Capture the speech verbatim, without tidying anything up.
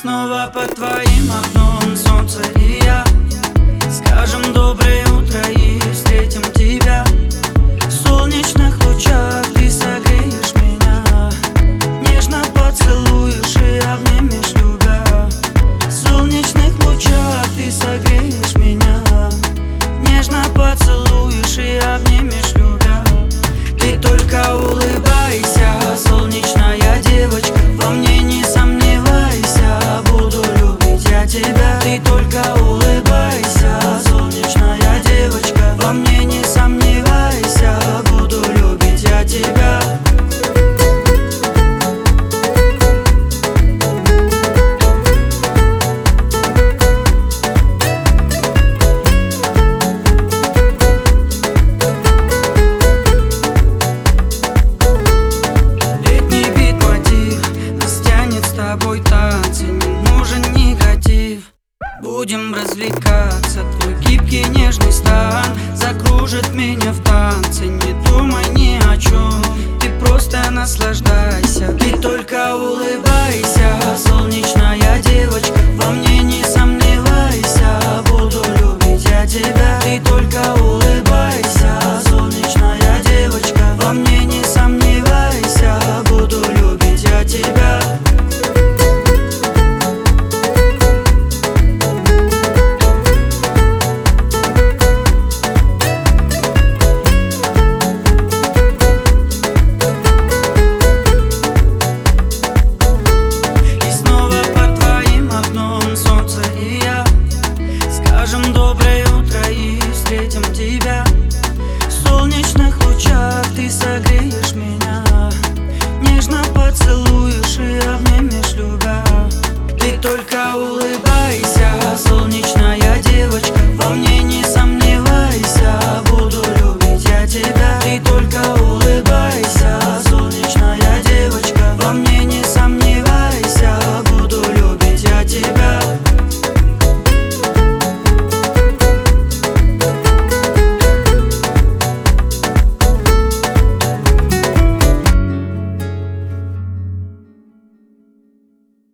снова под твоим окном солнце и я. Скажем доброе утро и встретим тебя. В солнечных лучах ты согреешь меня, нежно поцелуешь и обнимешь, любя. В солнечных лучах ты согреешь меня, нежно поцелуешь и обнимешь, любя. Ты только улыбайся, солнечная девочка, во мне не сомневайся, буду любить я тебя. Ты только улыбайся, солнечная девочка, во мне не сомневайся, буду любить я тебя. С тобой танцы, не нужен негатив. Будем развлекаться, твой гибкий нежный стан закружит меня в танце. Не думай ни о чем, ты просто наслаждайся. Ты только улыбайся, солнечная девочка, во мне не сомневайся, буду любить я тебя. Ты только улыбайся, солнечная девочка, во мне не сомневайся, буду любить я тебя. Доброе утро и встретим тебя. В солнечных лучах ты согреешь меня, нежно поцелуешь и обнимешь, любя. Ты только улыбайся,